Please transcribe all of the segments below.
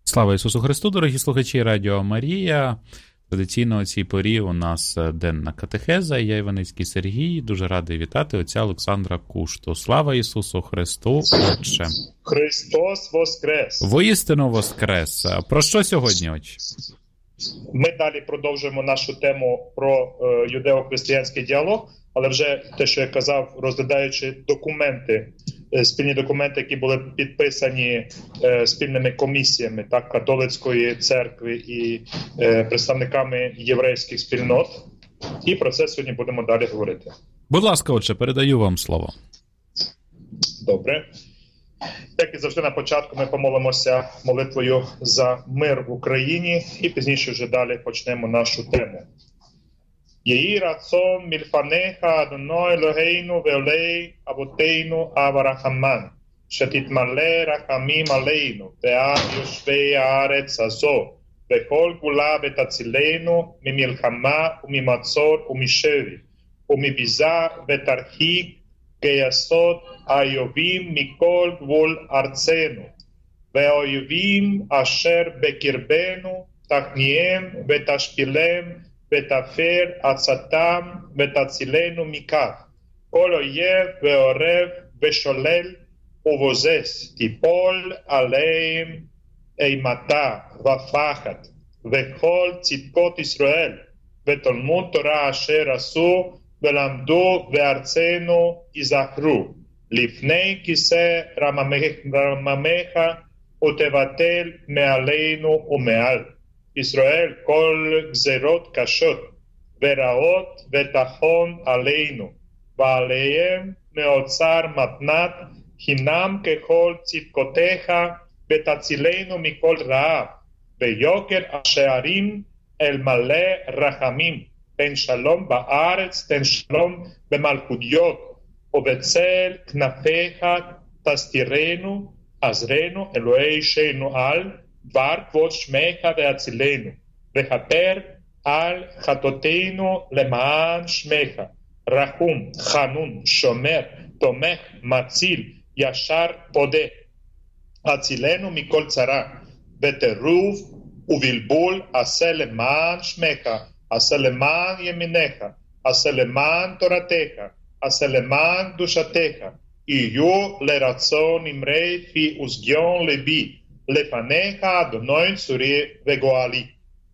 Слава Ісусу Христу, дорогі слухачі Радіо Марія. Традиційно о цій порі у нас денна катехеза. Я Іваницький Сергій. Дуже радий вітати отця Олександра Кушту. Слава Ісусу Христу, Отче. Христос воскрес! Воістину воскрес. Про що сьогодні, Отче? Ми далі продовжуємо нашу тему про юдео-християнський діалог, але вже те, що я казав, розглядаючи документи, спільні документи, які були підписані спільними комісіями так, католицької церкви і представниками єврейських спільнот. І про це сьогодні будемо далі говорити. Будь ласка, Отче, передаю вам слово. Добре. Як і завжди на початку ми помолимося молитвою за мир в Україні і пізніше вже далі почнемо нашу тему. Єї рацон мільфанеха Адоной Елохейну веолей авотейну аварахаман, шетітмале рахамім алейну, веам йошвей הארץ הזו, וכל גאולה ותצילנו ממלחמה וממצור ומשבי, ומביזה ותרחיק גייסות האיובים מכל גבול ארצנו, והאויבים אשר בקרבנו תכניעם ותשפילם ותפר עצתם ותצילנו מכך. כל אויב ועורב ושולל ובוזז תיפול עליהם אימתה ופחד, וכל צדקות ישראל ותלמוד תורה אשר עשו ולמדו בארצנו יזכרו, לפני כיסא רממך ותבטל מעלינו ומעל ישראל כל גזרות קשות ורעות ותחון עלינו, ועליהם מאוצר מתנת חינם ככל צדקותיך, ותצילנו מכל רעב, ויוקר השערים אל מלא רחמים, תן שלום בארץ, תן שלום במלכויות, ובצל כנפיך תסתירנו, עזרנו אלוהי שנו על, דבר כבוד שמך והצילנו, וכפר על חטאותינו למען שמך, רחום, חנון, שומר, תומך, מציל, ישר פודה, הצילנו מכל צרה, וטירוף ובלבול עשה למען שמך, עשה למען ימינך, עשה למען תורתך, עשה למען קדושתך, יהיו לרצון אמרי פי ושגיון ליבי, לפניך אדוני צורי וגואלי.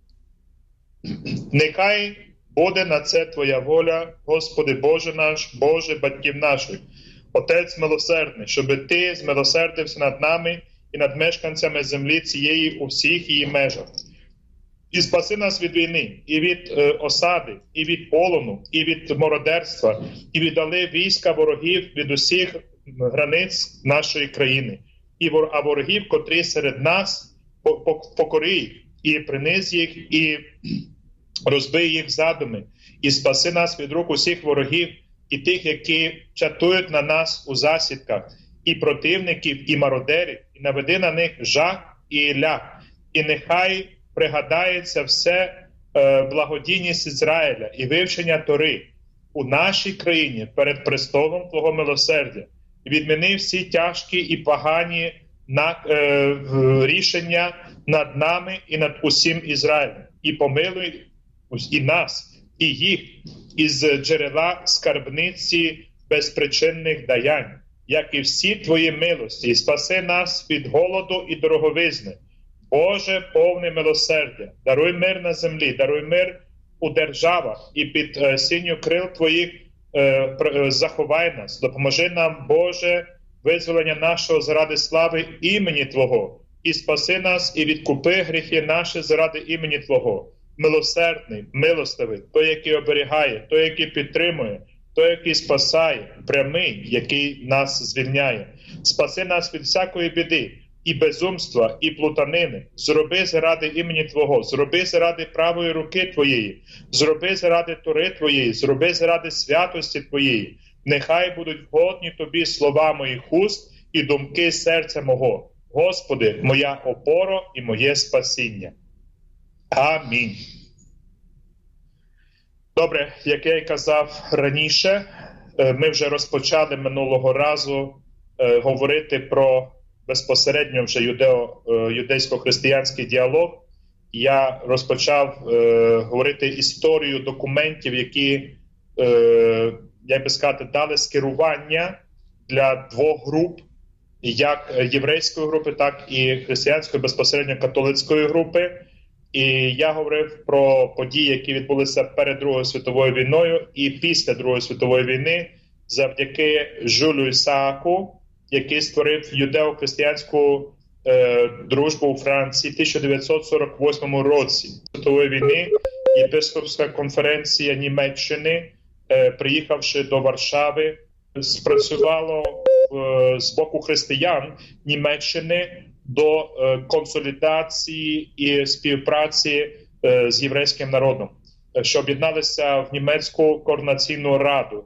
Нехай буде на це Твоя воля, Господи Боже наш, Боже батьків наших, Отець милосердний, щоби Ти змилосердився над нами і над мешканцями землі цієї у всіх її межах. І спаси нас від війни, і від осади, і від полону, і від мародерства, і віддали війська ворогів від усіх границь нашої країни. А ворогів, котрі серед нас, покори їх, і приниз їх, і розбий їх задуми, і спаси нас від рук усіх ворогів, і тих, які чатують на нас у засідках, і противників, і мародерів, і наведи на них жах і лях. І нехай пригадається все благодійність Ізраїля і вивчення Тори у нашій країні перед престолом Твого милосердя. І відміни всі тяжкі і погані рішення над нами і над усім Ізраїлем. І помилуй і нас, і їх із джерела скарбниці безпричинних даянь, як і всі Твої милості, і спаси нас від голоду і дороговизни. Боже, повне милосердя, даруй мир на землі, даруй мир у державах, і під синю крил Твоїх заховай нас. Допоможи нам, Боже, визволення нашого заради слави імені Твого, і спаси нас, і відкупи гріхи наші заради імені Твого. Милосердний, милостивий, той, який оберігає, той, який підтримує, той, який спасає, прямий, який нас звільняє. Спаси нас від всякої біди, і безумства, і плутанини. Зроби заради імені Твого, зроби заради правої руки Твоєї, зроби заради Тори Твоєї, зроби заради святості Твоєї. Нехай будуть вгодні Тобі слова моїх уст і думки серця мого. Господи, моя опора і моє спасіння. Амінь. Добре, як я й казав раніше, ми вже розпочали минулого разу говорити про безпосередньо вже юдейсько-християнський діалог, я розпочав говорити історію документів, які, як би сказати, дали скерування для двох груп, як єврейської групи, так і християнської, безпосередньо католицької групи. І я говорив про події, які відбулися перед Другою світовою війною і після Другої світової війни, завдяки Жюлю Ісааку, який створив юдео-християнську дружбу у Франції в 1948 році. Світової війни єпископська конференція Німеччини, приїхавши до Варшави, спрацювало з боку християн Німеччини до консолідації і співпраці з єврейським народом, що об'єдналися в Німецьку координаційну раду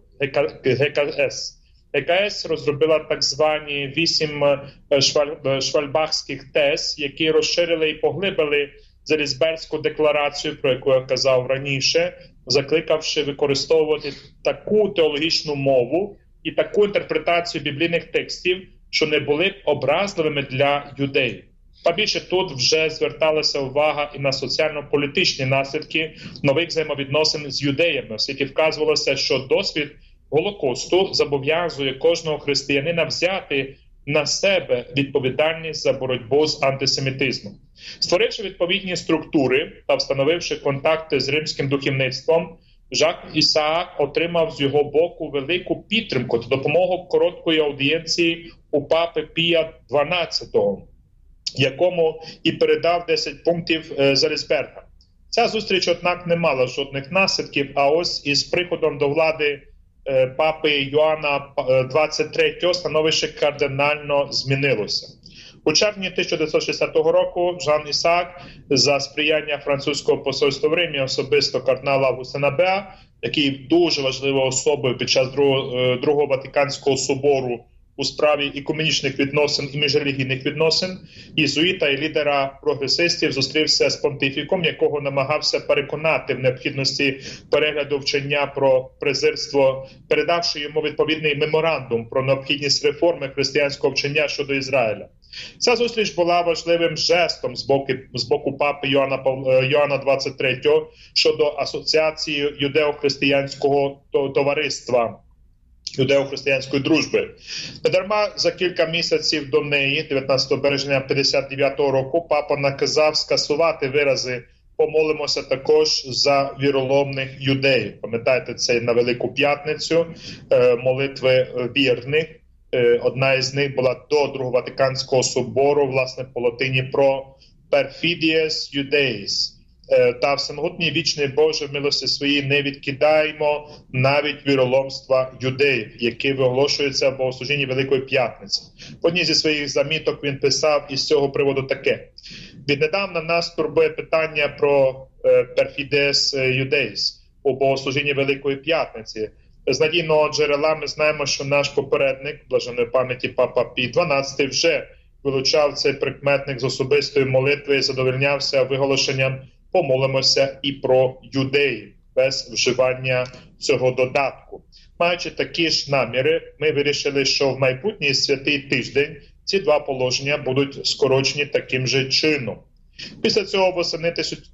ГКС. ГКС розробила так звані 8 швальбахських тез, які розширили і поглибили Залізберську декларацію, про яку я казав раніше, закликавши використовувати таку теологічну мову і таку інтерпретацію біблійних текстів, що не були б образливими для юдеїв. Та більше тут вже зверталася увага і на соціально-політичні наслідки нових взаємовідносин з юдеями, оскільки вказувалося, що досвід Голокосту зобов'язує кожного християнина взяти на себе відповідальність за боротьбу з антисемітизмом. Створивши відповідні структури та встановивши контакти з римським духовництвом, Жак Ісаак отримав з його боку велику підтримку та допомогу короткої аудієнції у папи Пія XII, якому і передав 10 пунктів Залізберга. Ця зустріч, однак, не мала жодних наслідків, а ось із приходом до влади папи Йоанна XXIII становище кардинально змінилося. У червні 1960 року Жан Ісаак за сприяння французького посольства в Римі, особисто кардинала Августина Беа, який дуже важливою особою під час Другого Ватиканського собору у справі екуменічних відносин і міжрелігійних відносин, єзуїта і лідера прогресистів зустрівся з понтифіком, якого намагався переконати в необхідності перегляду вчення про презирство, передавши йому відповідний меморандум про необхідність реформи християнського вчення щодо Ізраїля. Ця зустріч була важливим жестом з боку папи Йоанна XXIII щодо асоціації юдео-християнського товариства, юдео-християнської дружби. Недарма за кілька місяців до неї, 19 березня 1959 року, папа наказав скасувати вирази «помолимося також за віроломних юдеїв». Пам'ятаєте, це на Велику П'ятницю, молитви вірних. Одна із них була до Другого Ватиканського собору, власне, по латині про «perfidies judeis». Та всемогутній вічний Боже, в милості своїй не відкидаємо навіть віроломства юдеїв, які виголошуються в богослужінні Великої П'ятниці. В одній зі своїх заміток він писав із цього приводу таке: «Віднедавна нас турбує питання про perfides judeis у богослужінні Великої П'ятниці. З надійного джерела ми знаємо, що наш попередник, блаженної пам'яті папа Пій XII, вже вилучав цей прикметник з особистої молитви і задовольнявся виголошенням «помолимося і про юдеїв» без вживання цього додатку. Маючи такі ж наміри, ми вирішили, що в майбутній святий тиждень ці два положення будуть скорочені таким же чином. Після цього восени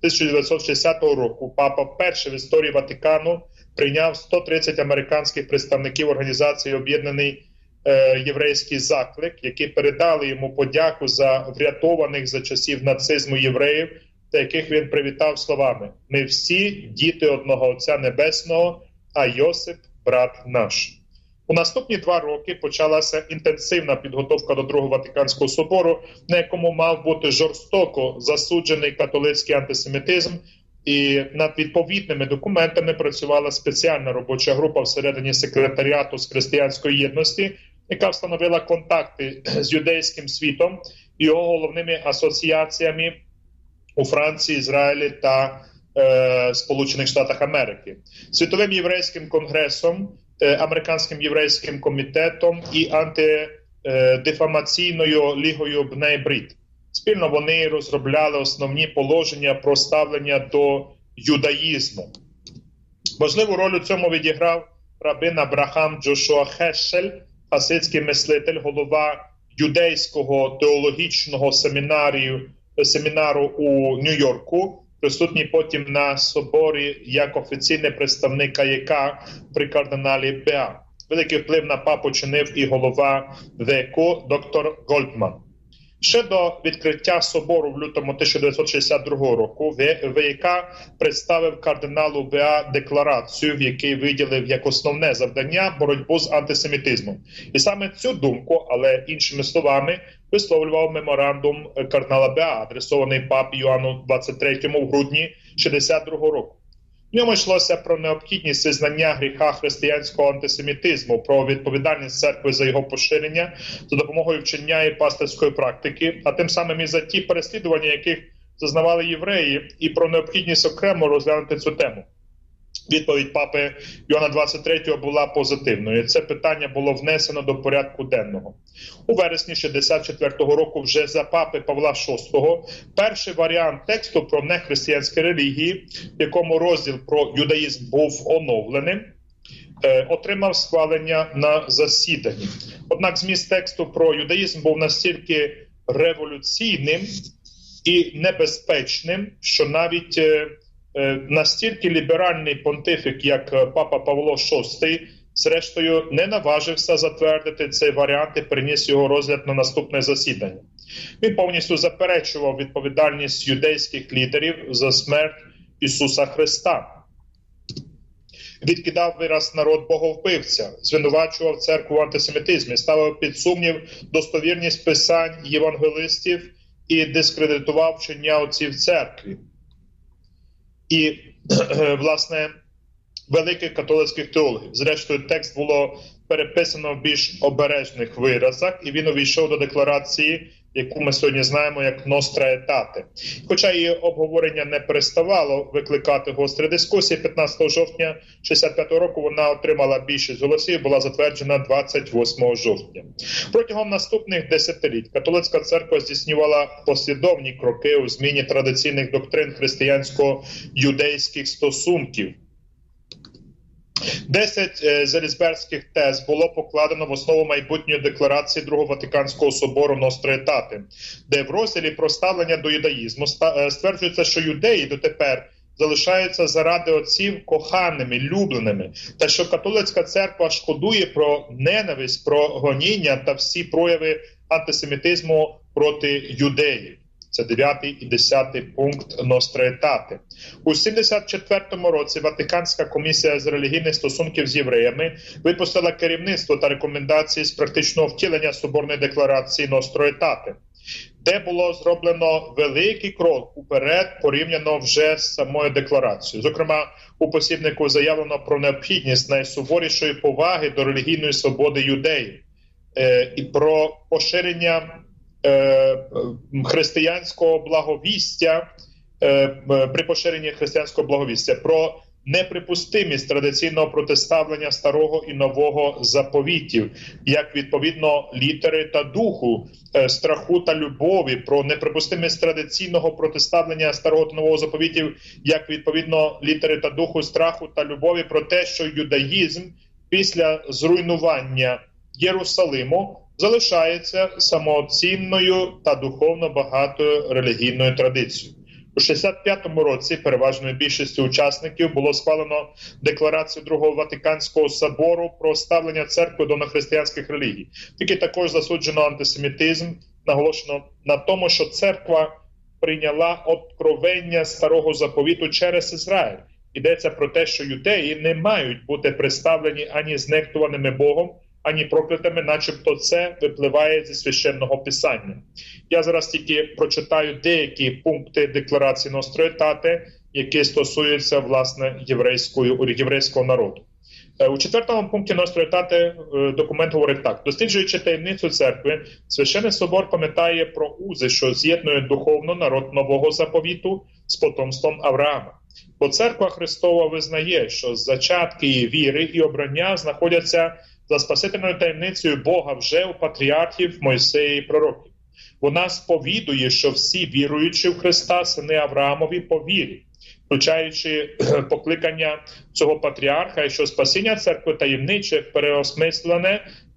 1960 року папа вперше в історії Ватикану прийняв 130 американських представників Організації Об'єднаний єврейський заклик, які передали йому подяку за врятованих за часів нацизму євреїв, та яких він привітав словами: «Ми всі діти одного Отця Небесного, а Йосип – брат наш». У наступні 2 роки почалася інтенсивна підготовка до Другого Ватиканського собору, на якому мав бути жорстоко засуджений католицький антисемітизм, і над відповідними документами працювала спеціальна робоча група всередині секретаріату з християнської єдності, яка встановила контакти з юдейським світом і його головними асоціаціями у Франції, Ізраїлі та Сполучених Штатах Америки, Світовим єврейським конгресом, Американським єврейським комітетом і антидефамаційною лігою Бней Брит. Спільно вони розробляли основні положення про ставлення до юдаїзму. Важливу роль у цьому відіграв рабин Абрахам Джошуа Хешель, хасидський мислитель, голова юдейського теологічного семінару у Нью-Йорку, присутній потім на соборі як офіційний представник АЄК при кардиналі Беа. Великий вплив на папу чинив і голова ВЕКу доктор Гольдман. Ще до відкриття собору в лютому 1962 року ВЕК представив кардиналу Беа декларацію, в якій виділив як основне завдання боротьбу з антисемітизмом. І саме цю думку, але іншими словами, висловлював меморандум кардинала Беа, адресований папі Йоанну 23 в грудні 1962 року. В ньому йшлося про необхідність визнання гріха християнського антисемітизму, про відповідальність церкви за його поширення за допомогою вчення і пастирської практики, а тим самим і за ті переслідування, яких зазнавали євреї, і про необхідність окремо розглянути цю тему. Відповідь папи Йоанна 23 була позитивною. Це питання було внесено до порядку денного. У вересні 1964 року вже за папи Павла VI перший варіант тексту про нехристиянські релігії, в якому розділ про юдаїзм був оновленим, отримав схвалення на засіданні. Однак зміст тексту про юдаїзм був настільки революційним і небезпечним, що навіть настільки ліберальний понтифік, як папа Павло VI, зрештою не наважився затвердити цей варіант і приніс його розгляд на наступне засідання. Він повністю заперечував відповідальність юдейських лідерів за смерть Ісуса Христа. Відкидав вираз народ боговбивця, звинувачував церкву в антисемітизмі, ставив під сумнів достовірність писань євангелистів і дискредитував вчення отців церкві. І, власне, великих католицьких теологів. Зрештою, текст було переписано в більш обережних виразах, і він увійшов до декларації, яку ми сьогодні знаємо як «Nostra Aetate». Хоча її обговорення не переставало викликати гострі дискусії, 15 жовтня 1965 року вона отримала більшість голосів і була затверджена 28 жовтня. Протягом наступних десятиліть католицька церква здійснювала послідовні кроки у зміні традиційних доктрин християнсько-юдейських стосунків. 10 залізберських тез було покладено в основу майбутньої декларації Другого Ватиканського собору Nostra Aetate, де в розділі про ставлення до юдаїзму стверджується, що юдеї дотепер залишаються заради отців коханими, любленими, та що католицька церква шкодує про ненависть, про гоніння та всі прояви антисемітизму проти юдеїв. Це 9 і 10 пункт Nostra Aetate. У 1974 році Ватиканська комісія з релігійних стосунків з євреями випустила керівництво та рекомендації з практичного втілення Соборної декларації Nostra Aetate, де було зроблено великий крок уперед порівняно вже з самою декларацією. Зокрема, у посібнику заявлено про необхідність найсуворішої поваги до релігійної свободи юдеїв і про поширення християнського благовістя, при поширенні християнського благовістя, про неприпустимість традиційного протиставлення старого і нового заповітів, як відповідно літери та духу, страху та любові, про неприпустимість традиційного протиставлення старого та нового заповітів, як відповідно літери та духу, страху та любові, про те, що юдаїзм після зруйнування Єрусалиму залишається самооцінною та духовно багатою релігійною традицією. У 1965 році переважною більшістю учасників було схвалено декларацію Другого Ватиканського собору про ставлення церкви до нехристиянських релігій. Тільки також засуджено антисемітизм, наголошено на тому, що церква прийняла откровення старого заповіту через Ізраїль. Йдеться про те, що юдеї не мають бути представлені ані знехтуваними Богом, ані проклятими, начебто це випливає зі священного писання. Я зараз тільки прочитаю деякі пункти декларації Nostra Aetate, які стосуються, власне, єврейського народу. У 4-му пункті Nostra Aetate документ говорить так. Досліджуючи таємницю церкви, Священний собор пам'ятає про узи, що з'єднує духовно народ нового заповіту з потомством Авраама. Бо церква Христова визнає, що зачатки її віри і обрання знаходяться за спасительною таємницею Бога вже у патріархів, Мойсея і пророків. Вона сповідує, що всі віруючі в Христа, сини Авраамові по вірі, включаючи покликання цього патріарха, і що спасіння церкви таємниче, переосмислене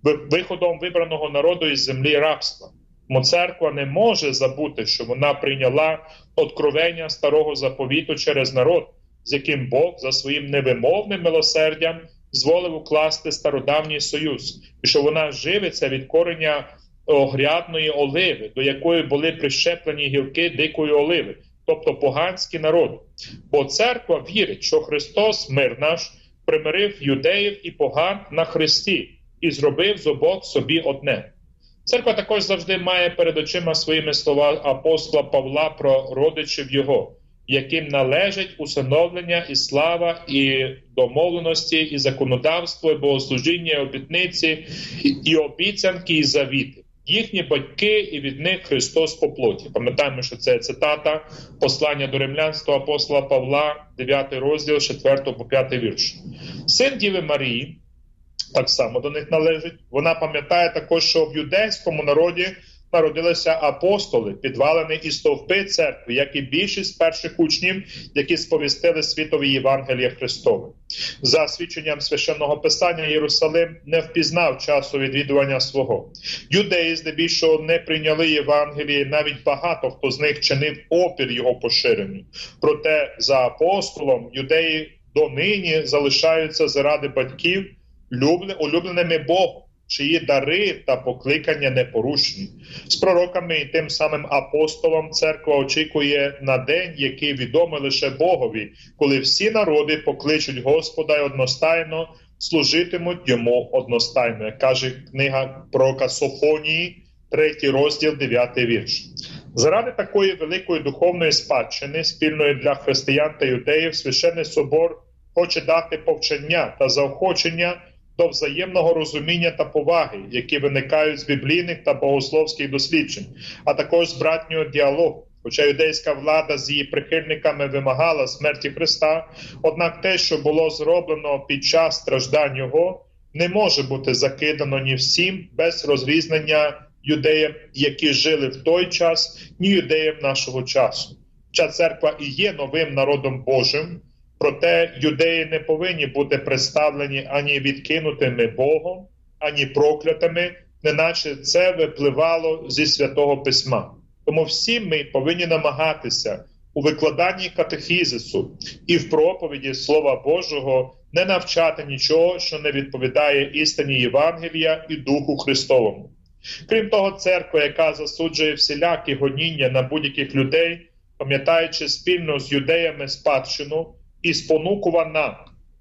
виходом вибраного народу із землі рабства. Тому церква не може забути, що вона прийняла откровення старого заповіту через народ, з яким Бог за своїм невимовним милосердям зволив укласти стародавній союз, і що вона живиться від кореня огрядної оливи, до якої були прищеплені гілки дикої оливи, тобто поганський народ. Бо церква вірить, що Христос, мир наш, примирив юдеїв і поган на хресті і зробив з обох собі одне. Церква також завжди має перед очима своїми слова апостола Павла про родичів його, яким належать усиновлення і слава, і домовленості, і законодавство, і богослужіння, і обітниці, і обіцянки, і завіти. Їхні батьки, і від них Христос по плоті. Пам'ятаємо, що це цитата послання до римлянського апостола Павла, 9 розділ, 4 по 5 вірш. Син Діви Марії так само до них належить. Вона пам'ятає також, що в юдейському народі народилися апостоли, підвалини і стовпи церкви, як і більшість перших учнів, які сповістили світові Євангелія Христове. За свідченням Священного Писання, Єрусалим не впізнав часу відвідування свого. Юдеї здебільшого не прийняли Євангеліє, навіть багато хто з них чинив опір його поширенню. Проте за апостолом юдеї донині залишаються заради батьків улюбленими Богом, чиї дари та покликання непорушні. З пророками і тим самим апостолом церква очікує на день, який відомий лише Богові, коли всі народи покличуть Господа і одностайно служитимуть йому одностайно, як каже книга пророка Софонії, 3 розділ, 9 вірш. Заради такої великої духовної спадщини, спільної для християн та юдеїв, Священний Собор хоче дати повчання та заохочення до взаємного розуміння та поваги, які виникають з біблійних та богословських досліджень, а також з братнього діалогу. Хоча юдейська влада з її прихильниками вимагала смерті Христа, однак те, що було зроблено під час страждань Його, не може бути закидано ні всім без розрізнення юдеям, які жили в той час, ні юдеям нашого часу. Хоча церква і є новим народом Божим, проте юдеї не повинні бути представлені ані відкинутими Богом, ані проклятими, неначе це випливало зі Святого Письма. Тому всі ми повинні намагатися у викладанні катехізису і в проповіді Слова Божого не навчати нічого, що не відповідає істині Євангелія і Духу Христовому. Крім того, церква, яка засуджує всілякі гоніння на будь-яких людей, пам'ятаючи спільно з юдеями спадщину, і спонукувана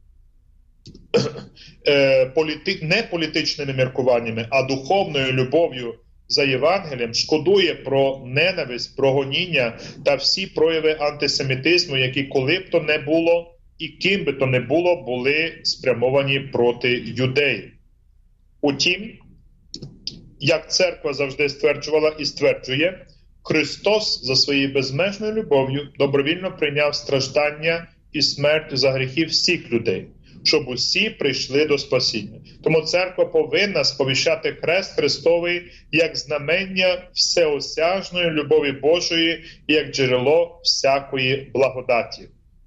не політичними міркуваннями, а духовною любов'ю за Євангелієм, шкодує про ненависть, про гоніння та всі прояви антисемітизму, які коли б то не було і ким би то не було, були спрямовані проти юдеїв. Утім, як церква завжди стверджувала і стверджує, Христос за своєю безмежною любов'ю добровільно прийняв страждання і смерть за гріхи всіх людей, щоб усі прийшли до спасіння. Тому церква повинна сповіщати хрест Христовий як знамення всеосяжної любові Божої і як джерело всякої благодаті.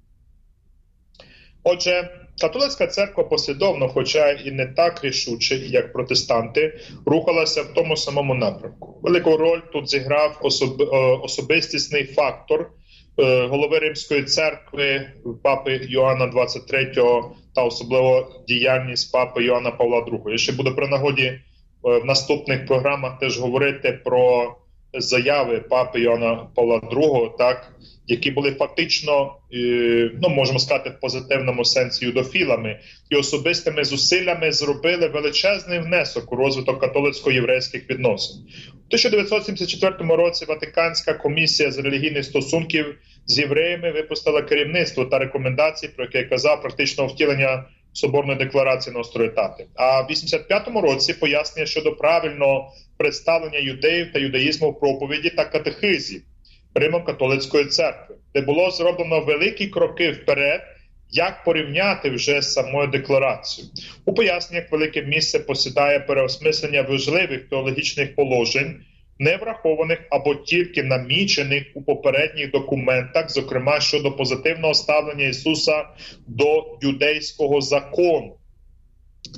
Отже, католицька церква послідовно, хоча і не так рішуче, як протестанти, рухалася в тому самому напрямку. Велику роль тут зіграв особистісний фактор голови Римської церкви, папи Йоанна 23-го та особливо діяльність папи Йоанна Павла II. Я ще буду при нагоді в наступних програмах теж говорити про заяви папи Йоанна Павла II, так, які були фактично, можемо сказати, в позитивному сенсі юдофілами, і особистими зусиллями зробили величезний внесок у розвиток католицько-єврейських відносин. У 1974 році Ватиканська комісія з релігійних стосунків з євреями випустила керівництво та рекомендації, про яке я казав, практичного втілення Соборної декларації Ностро-Етати. А в 1985 році пояснення щодо правильного представлення юдеїв та юдаїзму в проповіді та катехизі Римо-католицької церкви, де було зроблено великі кроки вперед, як порівняти вже з самою декларацією. У поясненнях велике місце посідає переосмислення важливих теологічних положень, не врахованих або тільки намічених у попередніх документах, зокрема щодо позитивного ставлення Ісуса до юдейського закону.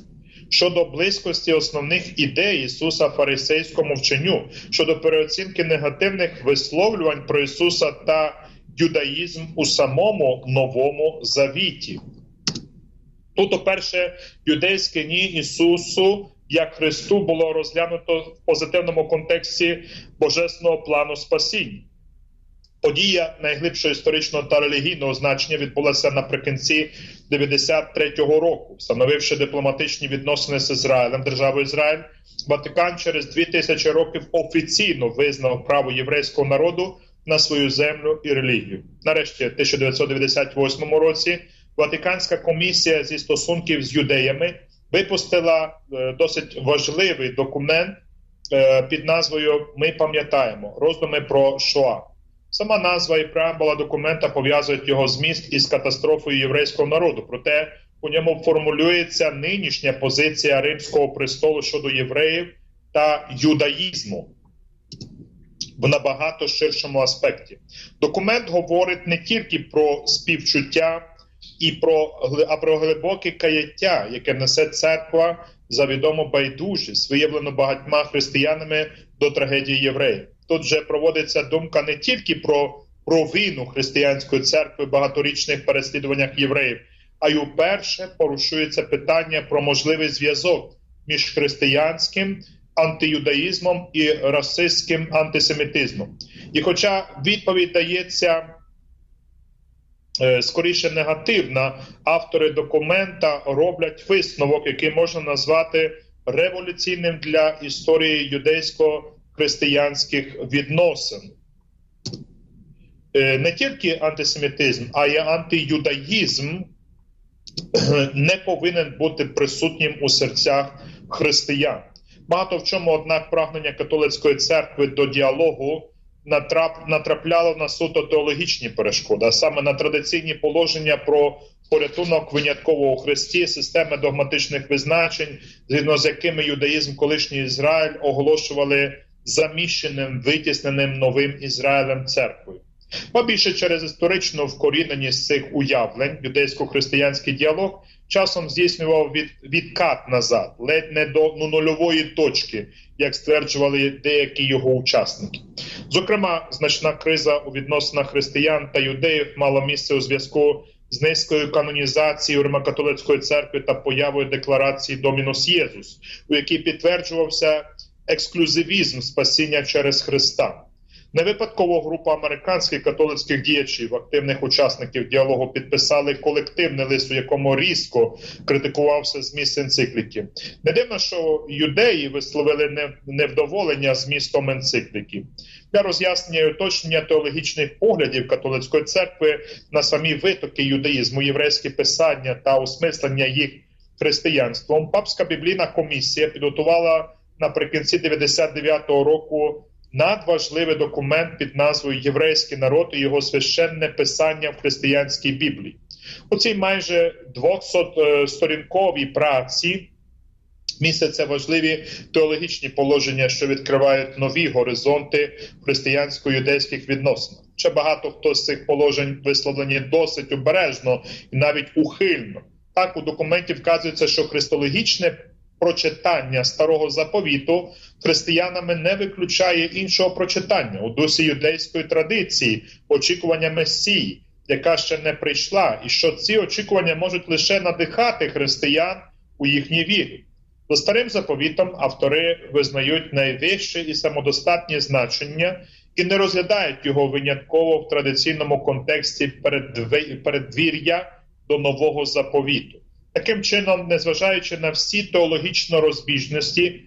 щодо близькості основних ідей Ісуса фарисейському вченню, щодо переоцінки негативних висловлювань про Ісуса та юдаїзм у самому Новому Завіті. Тут, уперше, юдейське ні Ісусу як Христу було розглянуто в позитивному контексті божественного плану спасіння. Подія найглибшого історичного та релігійного значення відбулася наприкінці 93-го року. Встановивши дипломатичні відносини з Ізраїлем, державою Ізраїль, Ватикан через 2000 років офіційно визнав право єврейського народу на свою землю і релігію. Нарешті, в 1998 році, Ватиканська комісія зі стосунків з юдеями випустила досить важливий документ під назвою «Ми пам'ятаємо. Роздуми про Шоа». Сама назва і преамбула документа пов'язують його зміст із катастрофою єврейського народу. Проте у ньому формулюється нинішня позиція Римського престолу щодо євреїв та юдаїзму в набагато ширшому аспекті. Документ говорить не тільки про співчуття, а про глибоке каяття, яке несе церква за відому байдужість, виявлену багатьма християнами до трагедії євреїв. Тут вже проводиться думка не тільки про провину християнської церкви в багаторічних переслідуваннях євреїв, а й уперше порушується питання про можливий зв'язок між християнським антиюдаїзмом і расистським антисемітизмом. І хоча відповідь дається скоріше негативна, автори документа роблять висновок, який можна назвати революційним для історії юдейсько-християнських відносин. Не тільки антисемітизм, а й антиюдаїзм не повинен бути присутнім у серцях християн. Багато в чому, однак, прагнення католицької церкви до діалогу натрапляло на суто теологічні перешкоди, а саме на традиційні положення про порятунок винятково у Христі, системи догматичних визначень, згідно з якими юдаїзм колишній Ізраїль оголошували заміщеним, витісненим новим Ізраїлем церквою. Побільше через історичну вкоріненість цих уявлень юдейсько-християнський діалог часом здійснював відкат назад, ледь не до нульової точки, як стверджували деякі його учасники. Зокрема, значна криза у відносинах християн та юдеїв мала місце у зв'язку з низькою канонізацією Римо-католицької церкви та появою декларації «Домінус Єзус», у якій підтверджувався ексклюзивізм спасіння через Христа. Не випадково група американських католицьких діячів, активних учасників діалогу, підписали колективний лист, у якому різко критикувався зміст енцикліки. Не дивно, що юдеї висловили невдоволення змістом енцикліки. Для роз'яснення і уточнення теологічних поглядів католицької церкви на самі витоки юдаїзму, єврейські писання та осмислення їх християнством, Папська біблійна комісія підготувала наприкінці 99-го року надважливий документ під назвою «Єврейський народ і його священне писання в християнській Біблії». У цій майже 200-сторінковій праці містяться важливі теологічні положення, що відкривають нові горизонти християнсько-юдейських відносин. Ще багато хто з цих положень висловлені досить обережно і навіть ухильно. Так, у документі вказується, що христологічне прочитання Старого Заповіту християнами не виключає іншого прочитання у дусі юдейської традиції, очікування Месії, яка ще не прийшла, і що ці очікування можуть лише надихати християн у їхній вірі. За Старим Заповітом автори визнають найвище і самодостатнє значення і не розглядають його винятково в традиційному контексті передвір'я до Нового Заповіту. Таким чином, незважаючи на всі теологічні розбіжності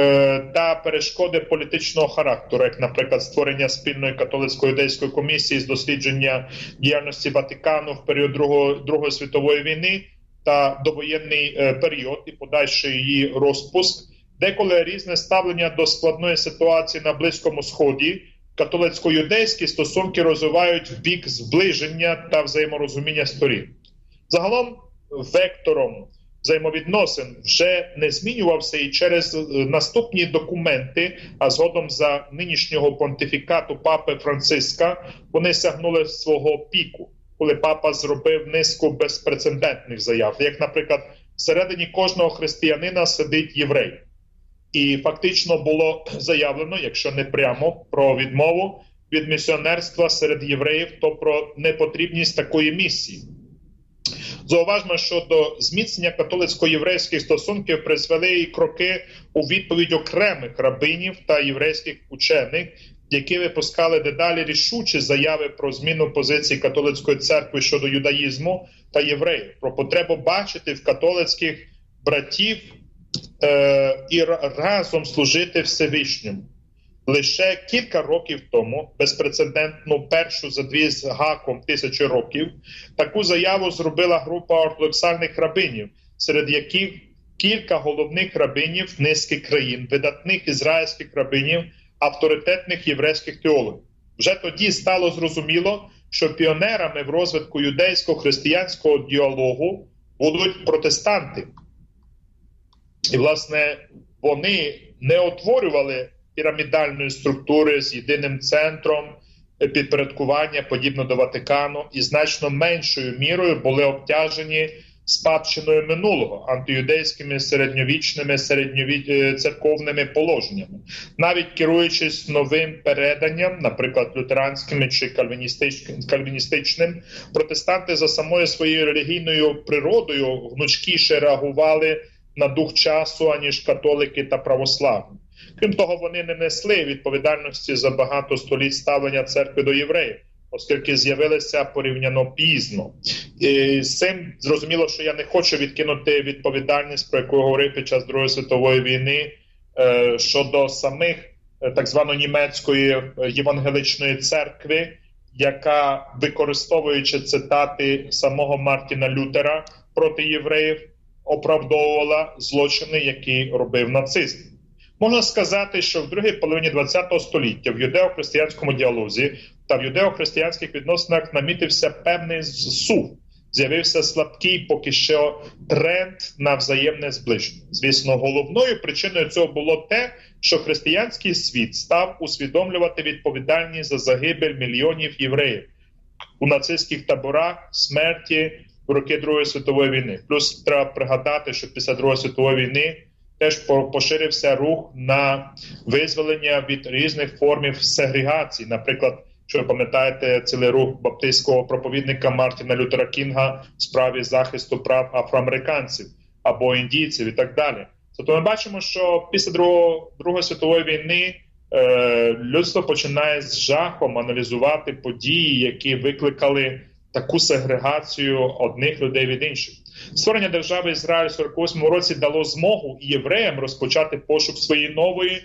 та перешкоди політичного характеру, як, наприклад, створення спільної католицько-юдейської комісії з дослідження діяльності Ватикану в період Другої світової війни та довоєнний період і подальший її розпуск, деколи різне ставлення до складної ситуації на Близькому Сході, католицько-юдейські стосунки розвивають в бік зближення та взаєморозуміння сторін. Загалом, вектором взаємовідносин вже не змінювався і через наступні документи, а згодом за нинішнього понтифікату папи Франциска, вони сягнули свого піку, коли папа зробив низку безпрецедентних заяв, як, наприклад, всередині кожного християнина сидить єврей. І фактично було заявлено, якщо не прямо, про відмову від місіонерства серед євреїв, то про непотрібність такої місії. Зауважмо, що до зміцнення католицько-єврейських стосунків призвели і кроки у відповідь окремих рабинів та єврейських учених, які випускали дедалі рішучі заяви про зміну позиції католицької церкви щодо юдаїзму та євреїв, про потребу бачити в католицьких братів і разом служити Всевишньому. Лише кілька років тому, безпрецедентну першу за 2 з гаком 1000 років, таку заяву зробила група ортодоксальних рабинів, серед яких кілька головних рабинів низки країн, видатних ізраїльських рабинів, авторитетних єврейських теологів. Вже тоді стало зрозуміло, що піонерами в розвитку юдейсько-християнського діалогу будуть протестанти. І, власне, вони не утворювали пірамідальної структури з єдиним центром підпорядкування, подібно до Ватикану, і значно меншою мірою були обтяжені спадщиною минулого, антиюдейськими середньовічними, церковними положеннями. Навіть керуючись новим переданням, наприклад, лютеранським чи кальвіністичним, протестанти за самою своєю релігійною природою гнучкіше реагували на дух часу, аніж католики та православні. Крім того, вони не несли відповідальності за багато століть ставлення церкви до євреїв, оскільки з'явилися порівняно пізно. І з цим зрозуміло, що я не хочу відкинути відповідальність, про яку я говорив під час Другої світової війни, щодо самих так званої німецької євангеличної церкви, яка, використовуючи цитати самого Мартіна Лютера проти євреїв, оправдовувала злочини, які робив нацизм. Можна сказати, що в другій половині ХХ століття в юдео-християнському діалозі та в юдео-християнських відносинах намітився певний зсув. З'явився слабкий поки що тренд на взаємне зближення. Звісно, головною причиною цього було те, що християнський світ став усвідомлювати відповідальність за загибель мільйонів євреїв у нацистських таборах, смерті в роки Другої світової війни. Плюс треба пригадати, що після Другої світової війни теж поширився рух на визволення від різних формів сегрегації. Наприклад, що ви пам'ятаєте, цілий рух баптистського проповідника Мартіна Лютера Кінга в справі захисту прав афроамериканців або індійців і так далі. Тобто ми бачимо, що після Другої світової війни людство починає з жахом аналізувати події, які викликали таку сегрегацію одних людей від інших. Створення держави Ізраїль у 48 році дало змогу і євреям розпочати пошук своєї нової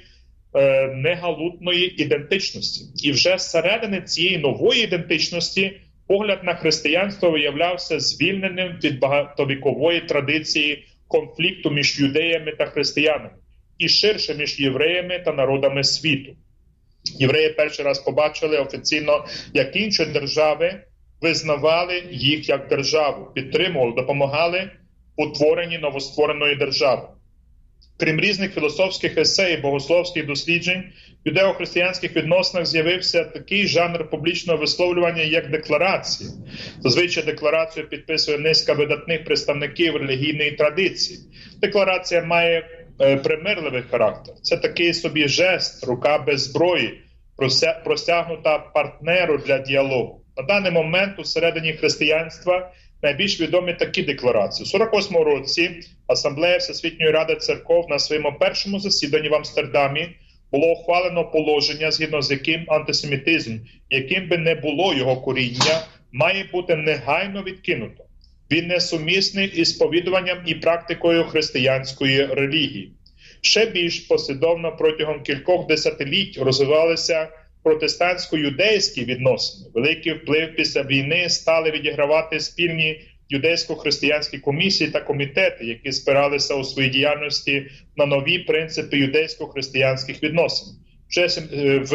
негалутної ідентичності. І вже зсередини цієї нової ідентичності погляд на християнство виявлявся звільненим від багатовікової традиції конфлікту між юдеями та християнами і ширше між євреями та народами світу. Євреї перший раз побачили офіційно, як інші держави визнавали їх як державу, підтримували, допомагали у творенні новоствореної держави. Крім різних філософських есей і богословських досліджень, в юдео-християнських відносинах з'явився такий жанр публічного висловлювання, як декларації. Зазвичай декларацію підписує низка видатних представників релігійної традиції. Декларація має примирливий характер. Це такий собі жест, рука без зброї, простягнута партнеру для діалогу. На даний момент у середині християнства найбільш відомі такі декларації. У 1948 році Асамблея Всесвітньої Ради Церков на своєму першому засіданні в Амстердамі було ухвалено положення, згідно з яким антисемітизм, яким би не було його коріння, має бути негайно відкинуто. Він несумісний із сповідуванням і практикою християнської релігії. Ще більш послідовно протягом кількох десятиліть розвивалися протестантсько-юдейські відносини. Великий вплив після війни стали відігравати спільні юдейсько-християнські комісії та комітети, які спиралися у своїй діяльності на нові принципи юдейсько-християнських відносин. Вже в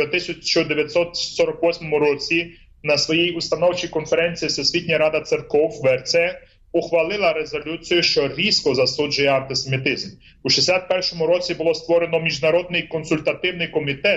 1948 році на своїй установчій конференції Всесвітня Рада Церков ВРЦ ухвалила резолюцію, що різко засуджує антисемітизм. У 1961 році було створено Міжнародний консультативний комітет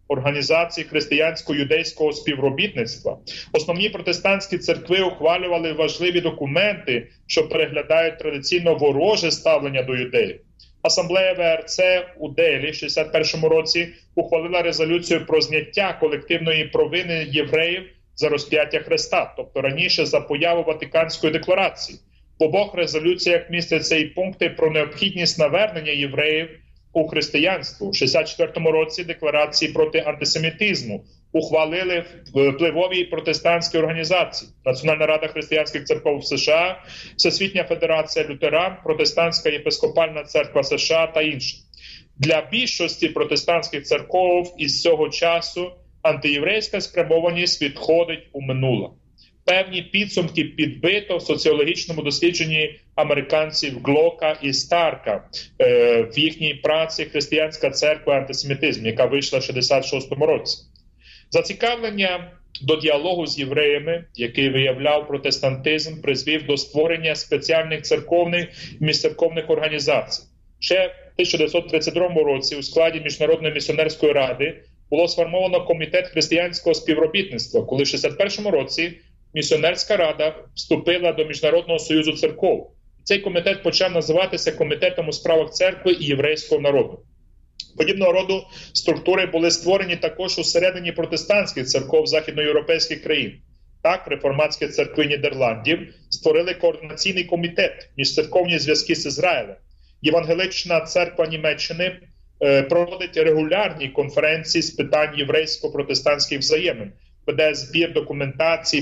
організацій християнсько-юдейського співробітництва. Основні протестантські церкви ухвалювали важливі документи, що переглядають традиційно вороже ставлення до юдеїв. Асамблея ВРЦ у Делі в 61 році ухвалила резолюцію про зняття колективної провини євреїв за розп'яття Христа, тобто раніше за появу Ватиканської декларації. В обох резолюціях містяться і пункти про необхідність навернення євреїв у християнство. У 64 році декларації проти антисемітизму ухвалили впливові протестантські організації: Національна рада християнських церков в США, Всесвітня федерація лютеран, Протестантська єпископальна церква США та інші. Для більшості протестантських церков із цього часу антиєврейська спрямованість відходить у минуле. Певні підсумки підбито в соціологічному дослідженні американців Глока і Старка в їхній праці «Християнська церква і антисемітизм», яка вийшла в 66 році. Зацікавлення до діалогу з євреями, який виявляв протестантизм, призвів до створення спеціальних церковних і міжцерковних організацій. Ще в 1932 році у складі Міжнародної місіонерської ради було сформовано Комітет християнського співробітництва, коли в 1961 році Місіонерська рада вступила до Міжнародного союзу церков. Цей комітет почав називатися Комітетом у справах церкви і єврейського народу. Подібного роду структури були створені також усередині протестантських церков західноєвропейських країн. Так, реформатські церкви Нідерландів створили координаційний комітет «Міжцерковні зв'язки з Ізраїлем». Євангелична церква Німеччини проводить регулярні конференції з питань єврейсько-протестантських взаємин, веде збір документації,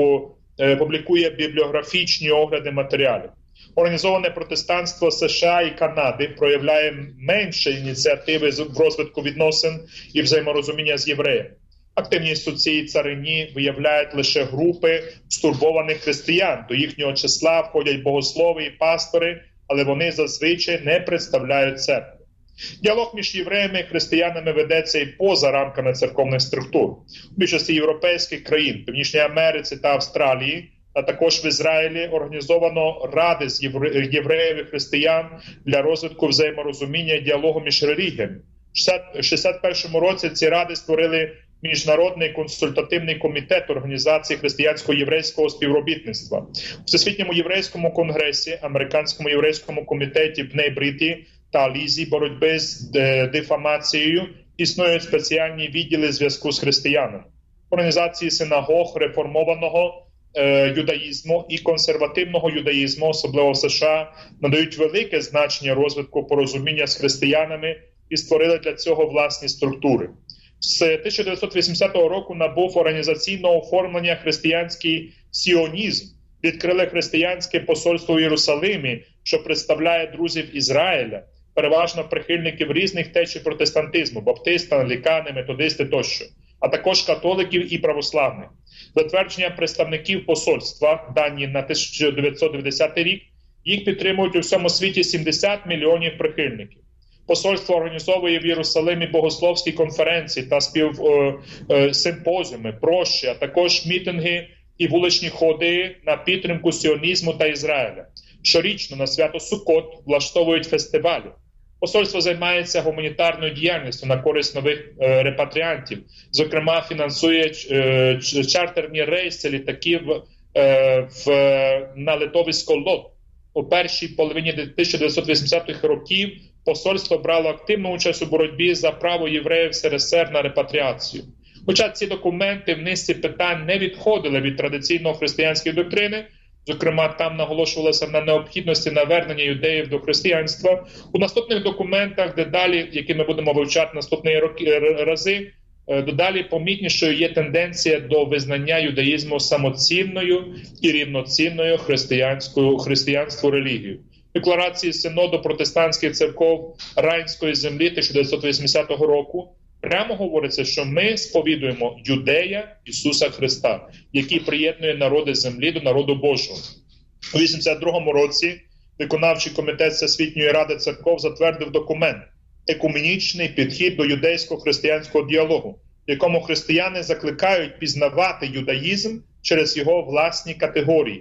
публікує бібліографічні огляди матеріалів. Організоване протестантство США і Канади проявляє менше ініціативи в розвитку відносин і взаєморозуміння з євреями. Активність у цій царині виявляють лише групи стурбованих християн. До їхнього числа входять богослови і пастори, але вони зазвичай не представляють церкву. Діалог між євреями і християнами ведеться і поза рамками церковних структур. У більшості європейських країн, Північній Америці та Австралії, а також в Ізраїлі організовано ради з євреїв і християн для розвитку взаєморозуміння і діалогу між релігіями. У 1961 році ці ради створили Міжнародний консультативний комітет Організації християнсько-єврейського співробітництва. У Всесвітньому єврейському конгресі, Американському єврейському комітеті Бней Бриті та Лізі боротьби з дефамацією існують спеціальні відділи зв'язку з християнами. Організації синагог реформованого юдаїзму і консервативного юдаїзму, особливо в США, надають велике значення розвитку порозуміння з християнами і створили для цього власні структури. З 1980 року набув організаційного оформлення християнський сіонізм. Відкрили християнське посольство в Єрусалимі, що представляє друзів Ізраїля, переважно прихильників різних течій протестантизму, баптисти, англікани, методисти тощо, а також католиків і православних. Затвердження представників посольства, дані на 1990 рік, їх підтримують у всьому світі 70 мільйонів прихильників. Посольство організовує в Єрусалимі богословські конференції та симпозіуми, прощі, а також мітинги і вуличні ходи на підтримку сіонізму та Ізраїля. Щорічно на свято Суккот влаштовують фестивалі. Посольство займається гуманітарною діяльністю на користь нових репатріантів. Зокрема, фінансує чартерні рейси літаків на литовисько ЛОТ. У першій половині 1980-х років посольство брало активну участь у боротьбі за право євреїв СРСР на репатріацію. Хоча ці документи в низці питань не відходили від традиційної християнської доктрини, зокрема, там наголошувалося на необхідності навернення юдеїв до християнства. У наступних документах, дедалі, які ми будемо вивчати наступні рази, дедалі помітнішою є тенденція до визнання юдаїзму самоцінною і рівноцінною християнську релігією. В декларації Синоду протестантських церков Райнської землі 1980 року прямо говориться, що ми сповідуємо Юдея Ісуса Христа, який приєднує народи землі до народу Божого. У 1982 році виконавчий комітет Всесвітньої ради церков затвердив документ «Екуменічний підхід до юдейсько-християнського діалогу», в якому християни закликають пізнавати юдаїзм через його власні категорії.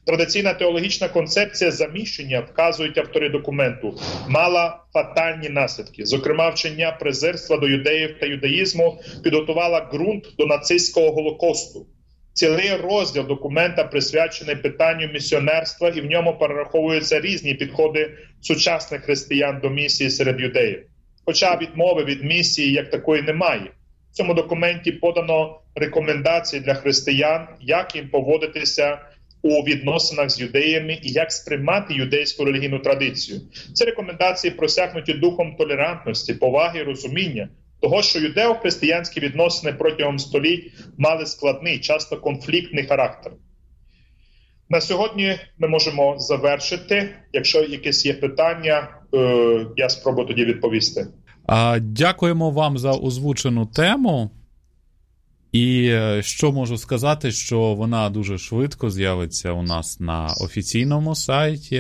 Традиційна теологічна концепція заміщення, вказують автори документу, мала фатальні наслідки. Зокрема, вчення презирства до юдеїв та юдаїзму підготувала ґрунт до нацистського Голокосту. Цілий розділ документа присвячений питанню місіонерства, і в ньому перераховуються різні підходи сучасних християн до місії серед юдеїв. Хоча відмови від місії як такої немає. В цьому документі подано рекомендації для християн, як їм поводитися у відносинах з юдеями і як сприймати юдейську релігійну традицію. Ці рекомендації просякнуті духом толерантності, поваги і розуміння того, що юдео-християнські відносини протягом століть мали складний, часто конфліктний характер. На сьогодні ми можемо завершити. Якщо якісь є питання, я спробую тоді відповісти. Дякуємо вам за озвучену тему. І що можу сказати, що вона дуже швидко з'явиться у нас на офіційному сайті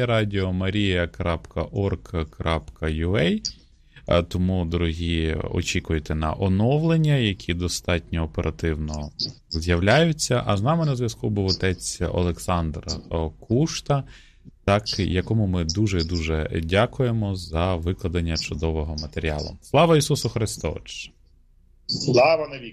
radiomaria.org.ua. Тому, дорогі, очікуйте на оновлення, які достатньо оперативно з'являються. А з нами на зв'язку був отець Олександр Кушта, якому ми дуже-дуже дякуємо за викладення чудового матеріалу. Слава Ісусу Христу! Слава навіки!